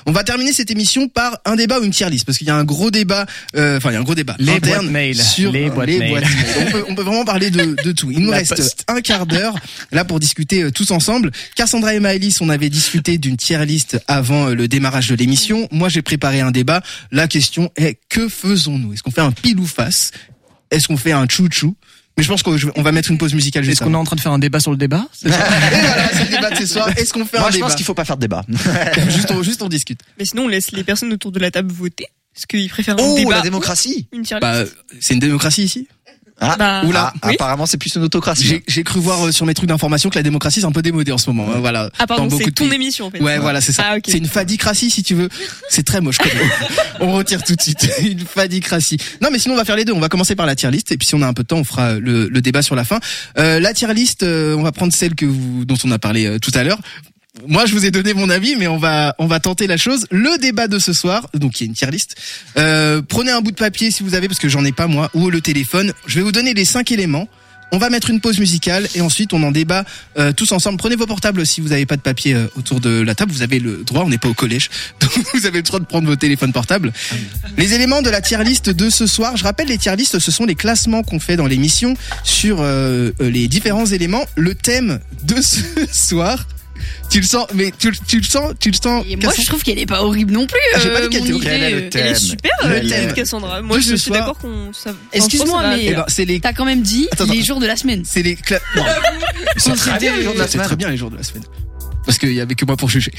On va terminer cette émission par un débat ou une tier list, parce qu'il y a un gros débat, Les interne boîtes mail. sur Les boîtes mail. On peut vraiment parler de tout. Il nous reste un quart d'heure là pour discuter tous ensemble. Cassandra et Maëlys, on avait discuté d'une tier list avant le démarrage de l'émission. Moi, j'ai préparé un débat. La question est, que faisons-nous? Est-ce qu'on fait un pile ou face? Est-ce qu'on fait un chou-chou? Mais je pense qu'on va mettre une pause musicale juste Est-ce qu'on est en train de faire un débat sur le débat? Et voilà, c'est le débat de ce soir. Est-ce qu'on fait un débat? Moi, je pense qu'il faut pas faire de débat. Juste on discute. Mais sinon, on laisse les personnes autour de la table voter. Est-ce qu'ils préfèrent un débat la démocratie. ou une tier list? Bah, c'est une démocratie ici? Oula. Oui. Apparemment, c'est plus une autocratie. J'ai cru voir sur mes trucs d'information que la démocratie c'est un peu démodé en ce moment. Voilà. Ah pardon, Dans beaucoup c'est de ton pays. émission en fait. Ouais, voilà, c'est ça. Ah, ok. C'est une fadicratie si tu veux. C'est très moche. On retire tout de suite. Une fadicratie. Non, mais sinon on va faire les deux. On va commencer par la tier list et puis si on a un peu de temps, on fera le débat sur la fin. La tier list, on va prendre celle dont on a parlé tout à l'heure. Moi, je vous ai donné mon avis, mais on va tenter la chose. Le débat de ce soir, donc il y a une tier list. Prenez un bout de papier si vous avez, parce que j'en ai pas moi, ou le téléphone. Je vais vous donner les 5 éléments. On va mettre une pause musicale et ensuite on en débat tous ensemble. Prenez vos portables si vous n'avez pas de papier autour de la table. Vous avez le droit, on n'est pas au collège, donc vous avez le droit de prendre vos téléphones portables. Les éléments de la tier list de ce soir. Je rappelle, les tier list, ce sont les classements qu'on fait dans l'émission sur les différents éléments. Le thème de ce soir. Tu le sens, mais tu le sens. Et moi, je trouve qu'elle est pas horrible non plus. J'ai pas dit qu'elle était mon horrible. idée, Elle est Elle est super, Le thème, thème. Cassandra. Moi, je ce suis soir. d'accord qu'on. Excuse-moi, mais Eh ben, c'est les. t'as quand même dit Attends, les jours de la semaine. C'est les. Non. C'est très bien, les jours de la C'est semaine. très bien les jours de la semaine. Parce qu'il y avait que moi pour juger.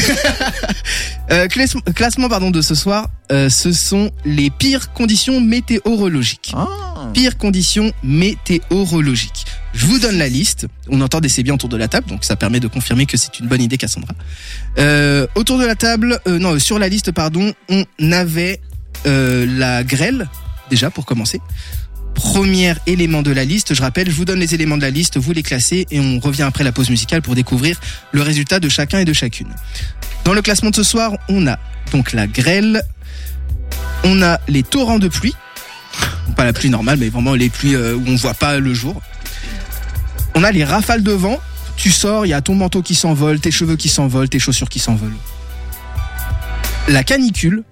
Classement de ce soir, ce sont les pires conditions météorologiques. Pires conditions météorologiques. Je vous donne la liste. On entend des c'est bien autour de la table, donc ça permet de confirmer que c'est une bonne idée, Cassandra. Autour de la table, sur la liste, on avait la grêle, déjà pour commencer. Premier élément de la liste, je rappelle, je vous donne les éléments de la liste, vous les classez et on revient après la pause musicale pour découvrir le résultat de chacun et de chacune. Dans le classement de ce soir, on a donc la grêle, on a les torrents de pluie, pas la pluie normale, mais vraiment les pluies où on voit pas le jour. On a les rafales de vent, tu sors, il y a ton manteau qui s'envole, tes cheveux qui s'envolent, tes chaussures qui s'envolent. La canicule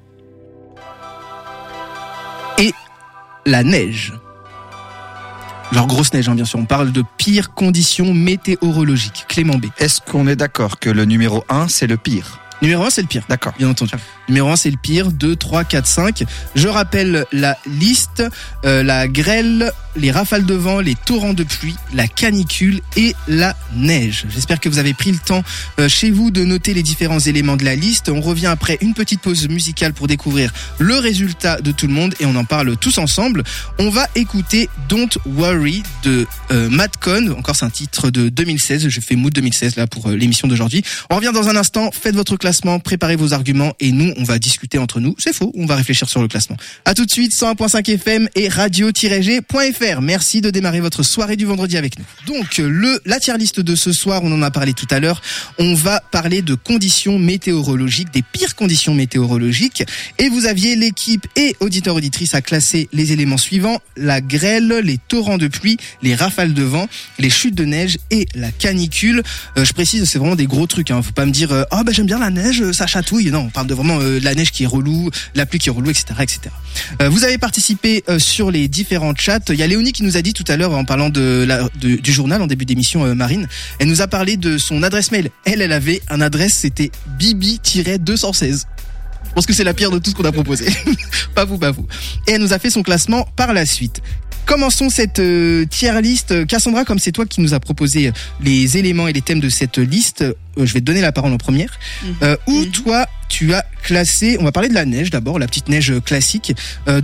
et la neige. Genre grosse neige, bien sûr. On parle de pires conditions météorologiques. Clément B. Est-ce qu'on est d'accord que le numéro 1, c'est le pire? Numéro 1, c'est le pire. D'accord. Bien entendu. Numéro 1, c'est le pire. 2, 3, 4, 5. Je rappelle la liste. La grêle, les rafales de vent, les torrents de pluie, la canicule et la neige. J'espère que vous avez pris le temps chez vous de noter les différents éléments de la liste. On revient après une petite pause musicale pour découvrir le résultat de tout le monde et on en parle tous ensemble. On va écouter Don't Worry de Madcon. Encore, c'est un titre de 2016. Je fais mood 2016 là pour l'émission d'aujourd'hui. On revient dans un instant. Faites votre classement, préparez vos arguments et nous, on va discuter entre nous. C'est faux, on va réfléchir sur le classement. À tout de suite, 101.5 FM et radio-g.fr. Merci de démarrer votre soirée du vendredi avec nous. Donc, la tier list de ce soir, on en a parlé tout à l'heure. On va parler de conditions météorologiques, des pires conditions météorologiques. Et vous aviez l'équipe et auditeurs-auditrices à classer les éléments suivants. La grêle, les torrents de pluie, les rafales de vent, les chutes de neige et la canicule. Je précise, c'est vraiment des gros trucs. Faut pas me dire, j'aime bien la neige, ça chatouille. Non, on parle de vraiment la neige qui est relou, la pluie qui est relou, etc., etc. Vous avez participé sur les différents chats. Il y a Léonie qui nous a dit tout à l'heure en parlant du journal en début d'émission, Marine. Elle nous a parlé de son adresse mail. Elle avait un adresse, c'était bibi-216. Je pense que c'est la pire de tout ce qu'on a proposé. Pas vous. Et elle nous a fait son classement par la suite. Commençons cette tier list. Cassandra, comme c'est toi qui nous a proposé les éléments et les thèmes de cette liste, je vais te donner la parole en première. Où toi, tu as classé, on va parler de la neige d'abord, la petite neige classique.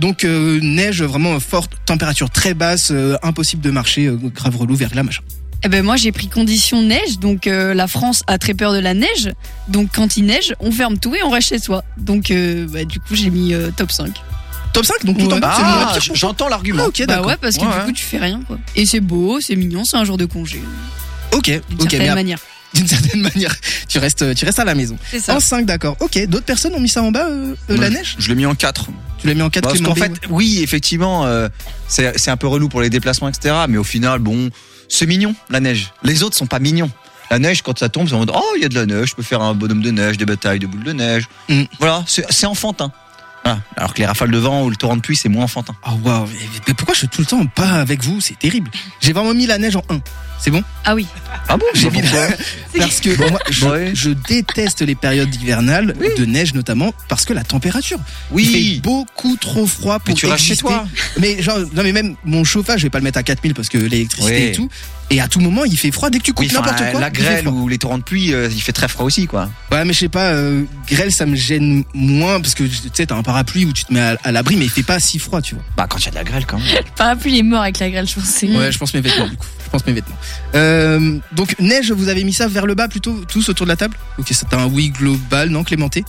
Neige vraiment forte, température très basse, impossible de marcher, grave relou, verglas, machin. Eh ben moi j'ai pris condition neige, donc la France a très peur de la neige, donc quand il neige, on ferme tout et on reste chez soi. Donc du coup j'ai mis top 5. Top 5, donc tout en bas, c'est le moins pire. J'entends l'argument. Ok, d'accord. Bah ouais, parce que du coup tu fais rien quoi. Et c'est beau, c'est mignon, c'est un jour de congé. Ok, D'une certaine manière. D'une certaine manière, tu restes à la maison. C'est ça. En 5, d'accord. Ok, d'autres personnes ont mis ça en bas, la neige? Je l'ai mis en 4. Tu l'as mis en 4, Parce Clément qu'en B, fait, ouais. oui, effectivement, c'est un peu relou pour les déplacements, etc. Mais au final, bon, c'est mignon, la neige. Les autres sont pas mignons. La neige, quand ça tombe, c'est en mode, oh, il y a de la neige, je peux faire un bonhomme de neige, des batailles de boules de neige. Voilà, c'est enfantin. Voilà. Alors que les rafales de vent ou le torrent de pluie, c'est moins enfantin. Oh waouh, mais pourquoi je suis tout le temps pas avec vous? C'est terrible. J'ai vraiment mis la neige en 1. C'est bon? Ah oui. Ah bon? J'ai mis parce que moi, Ouais. je déteste les périodes hivernales, de neige notamment, parce que la température. Il fait Oui. beaucoup trop froid pour Mais tu restes chez exister. toi. Mais genre, non mais même mon chauffage, je vais pas le mettre à 4000 parce que l'électricité Ouais. et tout. Et à tout moment, il fait froid dès que tu coupes Oui, enfin, n'importe quoi. la il fait grêle froid. ou les torrents de pluie, il fait très froid aussi, quoi. Ouais, mais je sais pas, grêle, ça me gêne moins parce que tu sais, t'as un parapluie où tu te mets à l'abri, mais il fait pas si froid, tu vois. Bah, quand il y a de la grêle, quand même. Mm. Le parapluie il est mort avec la grêle, je pense. C'est- Ouais, je pense mes vêtements, du coup. Je pense mes vêtements. Donc, neige, vous avez mis ça vers le bas plutôt, tous autour de la table? Ok, c'est un oui global, non, Clémenté?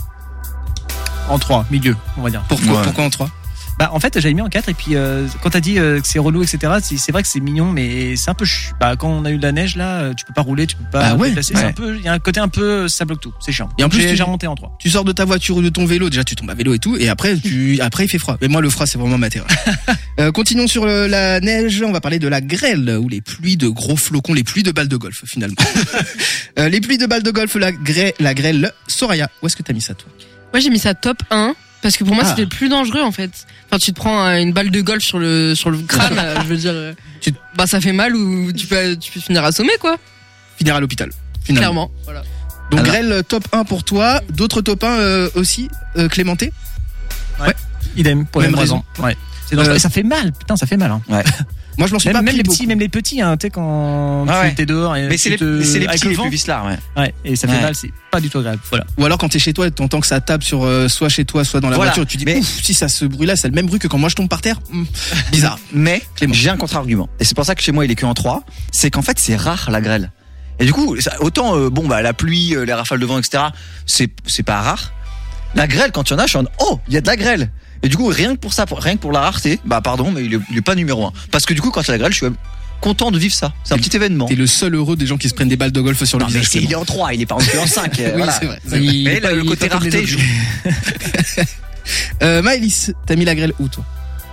En 3, milieu, on va dire. Pourquoi, Ouais. pourquoi en 3? Bah, en fait, j'avais mis en 4 et puis quand t'as dit que c'est relou, etc., c'est vrai que c'est mignon, mais c'est un peu bah, quand on a eu de la neige là, tu peux pas rouler, tu peux pas Bah ouais, te déplacer. ouais. C'est un peu, il y a un côté un peu, ça bloque tout, c'est chiant. Et en plus, j'ai remonté en 3. Tu sors de ta voiture ou de ton vélo, déjà tu tombes à vélo et tout, et après il fait froid. Mais moi le froid c'est vraiment ma terreur. Continuons sur la neige, on va parler de la grêle, ou les pluies de gros flocons, les pluies de balles de golf finalement. Les pluies de balles de golf, la grêle. Soraya, où est-ce que t'as mis ça toi? Moi, j'ai mis ça top 1. Parce que pour moi, Ah. c'était le plus dangereux, en fait. Enfin, tu te prends une balle de golf sur le crâne, je veux dire. Bah, ça fait mal ou tu peux finir assommé, quoi. Finir à l'hôpital, finalement. Clairement. Voilà. Donc Alors- grêle top 1 pour toi, d'autres top 1 aussi, Clémenté? Idem pour Même les raisons. Ouais. C'est dangereux. Et ça fait mal, putain, ça fait mal. Hein. Moi je m'en suis Même, pas même pris les beaucoup. petits, même les petits, hein, tu sais quand Ah ouais. tu es dehors et Mais c'est tu les avec petits le les vent. plus vicelards, ouais. Ouais, et ça fait Ouais. mal, c'est pas du tout agréable. Voilà. Ou alors quand t'es chez toi et t'entends que ça tape sur soit chez toi, soit dans la Voilà. voiture, tu dis Mais- ouf, si ça se bruit là, c'est le même bruit que quand moi je tombe par terre. Bizarre. Mais Clément. j'ai un contre-argument. Et c'est pour ça que chez moi, il est que en 3. C'est qu'en fait, c'est rare la grêle. Et du coup, autant, la pluie, les rafales de vent, etc., c'est pas rare. La grêle, quand il y en a, je suis en oh, il y a de la grêle. Et du coup, rien que pour ça, rien que pour la rareté, bah pardon, mais il est pas numéro 1. Parce que du coup, quand il y a la grêle, je suis même content de vivre ça. C'est un petit événement. T'es le seul heureux des gens qui se prennent des balles de golf sur le Non, mais visage. il est en 3, il est pas en 5. Oui, voilà. c'est vrai. c'est vrai. Mais le côté pas comme les rareté, autres. Maëlys, t'as mis la grêle où toi?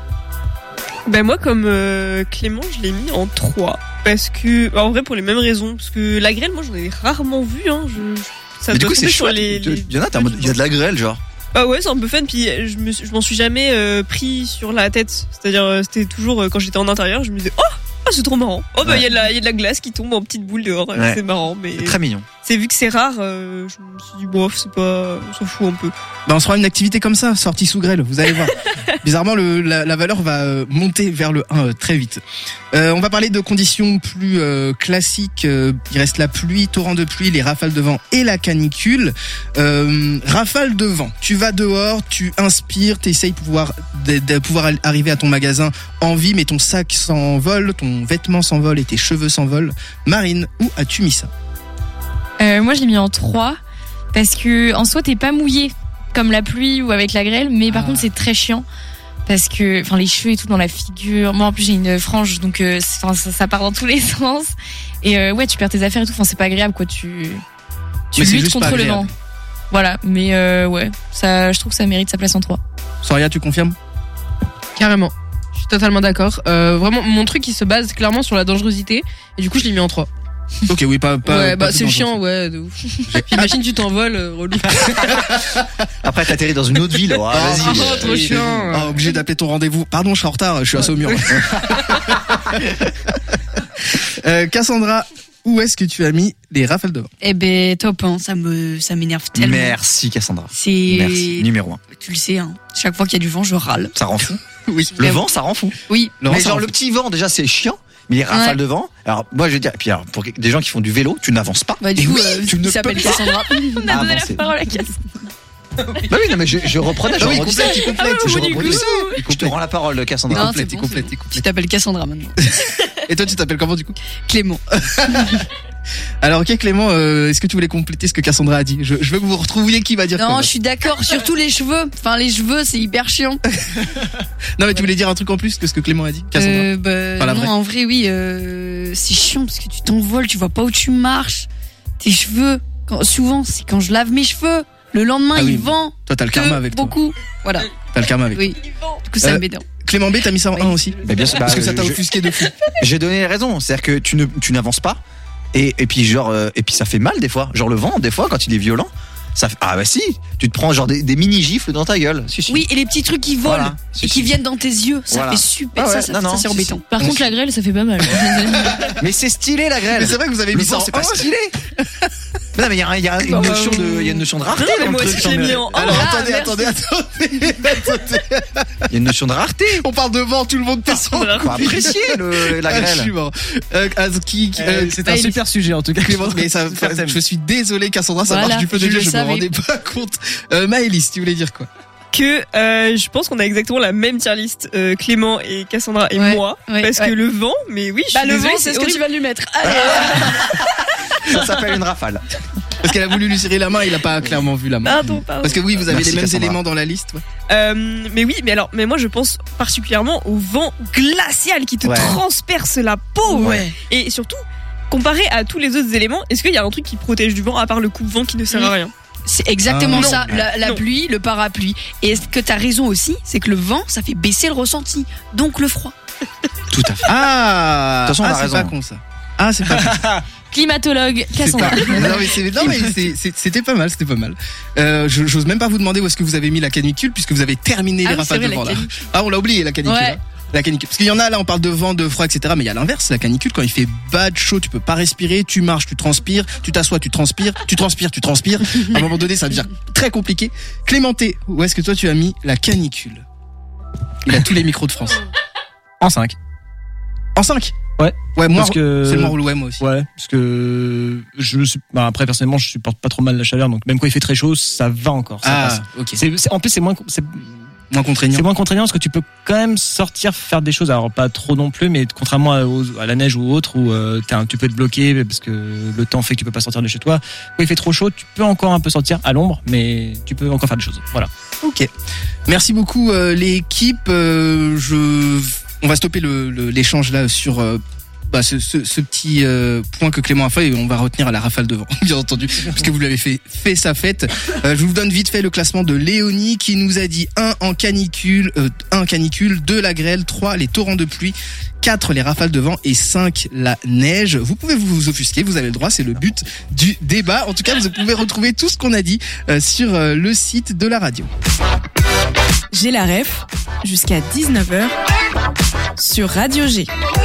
Ben moi, comme Clément, je l'ai mis en 3. Parce que, en vrai, pour les mêmes raisons. Parce que la grêle, moi, j'en ai rarement vu. Hein. Ça Mais du doit coup, tomber c'est sur chouette. Il y en a, t'es en mode, il y a de la grêle, genre. Ah ouais, c'est un peu fun. Puis je m'en suis jamais pris sur la tête. C'est-à-dire, c'était toujours quand j'étais en intérieur, je me disais, oh, c'est trop marrant. Oh, bah, il Ouais. y a de la glace qui tombe en petites boules dehors. Ouais. C'est marrant. Mais C'est très mignon. c'est vu que c'est rare, je me suis dit, bof, c'est pas, on s'en fout un peu. Bah, on se fera une activité comme ça, sortie sous grêle, vous allez voir. Bizarrement, la valeur va monter vers le 1 très vite. On va parler de conditions plus classiques. Il reste la pluie, torrent de pluie, les rafales de vent et la canicule. Rafale de vent, tu vas dehors, tu inspires, t'essayes de pouvoir arriver à ton magasin en vie, mais ton sac s'envole, ton vêtement s'envole et tes cheveux s'envolent. Marine, où as-tu mis ça? Moi, je l'ai mis en 3 parce que en soi, t'es pas mouillé comme la pluie ou avec la grêle, mais par contre, c'est très chiant parce que, enfin, les cheveux et tout dans la figure. Moi, en plus, j'ai une frange, donc, ça part dans tous les sens. Et ouais, tu perds tes affaires et tout. Enfin, c'est pas agréable, quoi. Tu Mais c'est luttes juste contre pas le agréable. vent. Voilà, mais ouais, ça, je trouve que ça mérite sa place en 3. Soria, tu confirmes? Carrément. Je suis totalement d'accord. Vraiment, mon truc, il se base clairement sur la dangerosité. Et du coup, je l'ai mis en 3. Ok, oui, pas. Ouais, pas bah, plus c'est dans chiant, ouais, de ouf. Puis imagine, tu t'envoles, relou. Après, t'atterris dans une autre ville. Oh, vas-y. Oh, trop chiant. Ah, obligé d'appeler ton rendez-vous. Pardon, je suis en retard, je suis à Saumur. Cassandra, où est-ce que tu as mis les rafales de vent? Eh ben, top, hein, ça m'énerve tellement. Merci, Cassandra. C'est, Merci. Numéro 1. tu le sais, hein. Chaque fois qu'il y a du vent, je râle. Ça rend fou. Oui. Le vent, ça rend fou. Oui. Laurent, Mais ça genre en le fait. petit vent déjà c'est chiant, mais les rafales Ouais. de vent. Alors moi je veux dire, et puis alors, pour des gens qui font du vélo, tu n'avances pas. Bah, du Et coup, oui, tu ne il s'appelle peux pas. Cassandra. On a Ah, donné bon, la c'est- parole à Cass. Bah oui, non mais je reprenais, je Ah oui, rebondissais. complète, il complète. Je je du coup, rebondissais. Il Je te rends la parole, Il Cassandra. Non, complète, c'est il bon, complète, c'est il bon. complète. Tu t'appelles Cassandra maintenant. Et toi, tu t'appelles comment du coup? Clément. Alors, ok, Clément, est-ce que tu voulais compléter ce que Cassandra a dit? Je veux que vous retrouviez qui va dire Non, quoi. je suis d'accord. Surtout les cheveux. Enfin, les cheveux, c'est hyper chiant. Non, mais tu voulais dire un truc en plus que ce que Clément a dit, Cassandra? Bah, Pas la non, vraie. en vrai, oui. C'est chiant parce que tu t'envoles, tu vois pas où tu marches. Tes cheveux. Souvent, c'est quand je lave mes cheveux. Le lendemain, Ah oui. il vend. Toi, t'as le karma avec toi. beaucoup. Voilà. T'as le karma avec toi. Oui. Du coup, ça Euh, m'énerve. Clément B, t'as mis ça en 1 aussi? Mais bien sûr, Parce que ça t'a je- offusqué de fou. j'ai donné raison, c'est-à-dire que tu n'avances pas Et puis et puis ça fait mal des fois. Genre le vent, des fois, quand il est violent, ça fait... Ah bah si, tu te prends genre des mini gifles dans ta gueule. Si. Oui, et les petits trucs qui volent Voilà. et qui viennent dans tes yeux, ça Voilà. fait super. Ah ouais, ça, non, c'est si, embêtant. Par contre, la grêle, ça fait pas mal. Mais c'est stylé la grêle. Mais c'est vrai que vous avez Le mis ça vent, en c'est pas un. stylé. Non mais il y a une notion de rareté. Non, mais dans moi le aussi, truc. je l'ai mis en Alors un. attendez. Il y a une notion de rareté. On parle de vent, tout le monde passe en Faut apprécier la Ah, je suis grêle. mort. C'est un super sujet en tout cas. Clémence, mais ça, Super thème. je suis désolé Cassandra, ça Voilà, marche du feu de je Dieu, le je me savais. rendais pas compte. Maëlys, tu voulais dire quoi? Que je pense qu'on a exactement la même tier list, Clément et Cassandra et Ouais, moi, ouais, parce ouais. que le vent, mais oui, je suis Bah, le désolée, vent, c'est ce que tu horrible. vas lui mettre. Allez. Ça s'appelle une rafale. Parce qu'elle a voulu lui serrer la main, il a pas clairement vu la main. Pardon. Parce que oui, vous avez Merci, les mêmes Cassandra. éléments dans la liste. Ouais. Mais oui, mais moi je pense particulièrement au vent glacial qui te Ouais. transperce la peau. Ouais. Et surtout, comparé à tous les autres éléments, est-ce qu'il y a un truc qui protège du vent à part le coupe-vent qui ne sert à rien? C'est exactement Ah, ça, non. la Non. pluie, le parapluie. Et est-ce que t'as raison aussi, c'est que le vent, ça fait baisser le ressenti, donc le froid. Tout à fait. Ah, De toute façon, on a c'est raison. pas con ça. Ah, c'est pas con. Climatologue, C'est Cassandra. pas- Non mais c'était pas mal, c'était pas mal. J'ose même pas vous demander où est-ce que vous avez mis la canicule puisque vous avez terminé Ah les oui, rafales c'est de vrai, vent la là. Ah, on l'a oublié la canicule. Ouais. Hein. La canicule. Parce qu'il y en a là, on parle de vent, de froid, etc. Mais il y a l'inverse, la canicule quand il fait bad chaud, tu peux pas respirer, tu marches, tu transpires, tu t'assois, tu transpires. À un moment donné, ça devient très compliqué. Clémenté, où est-ce que toi tu as mis la canicule? Il a tous les micros de France. En 5. En 5? Ouais. Ouais, moi, Parce que c'est le moral, ouais, moi aussi. Ouais, parce que après personnellement, je supporte pas trop mal la chaleur, donc même quand il fait très chaud, ça va encore. Ça passe. Ok. En plus, c'est moins Moins contraignant. C'est moins contraignant parce que tu peux quand même sortir faire des choses, alors pas trop non plus, mais contrairement à la neige ou autre où tu peux être bloqué parce que le temps fait que tu peux pas sortir de chez toi. Quand il fait trop chaud, tu peux encore un peu sortir à l'ombre, mais tu peux encore faire des choses. Voilà. Ok. Merci beaucoup l'équipe. On va stopper l'échange là sur ce petit point que Clément a fait et on va retenir à la rafale de vent, bien entendu, parce que vous l'avez fait sa fête. Je vous donne vite fait le classement de Léonie qui nous a dit 1 en canicule, 2 la grêle, 3 les torrents de pluie, 4 les rafales de vent et 5 la neige. Vous pouvez vous offusquer, vous avez le droit, c'est le but du débat. En tout cas, vous pouvez retrouver tout ce qu'on a dit sur le site de la radio. J'ai la ref jusqu'à 19h sur Radio G.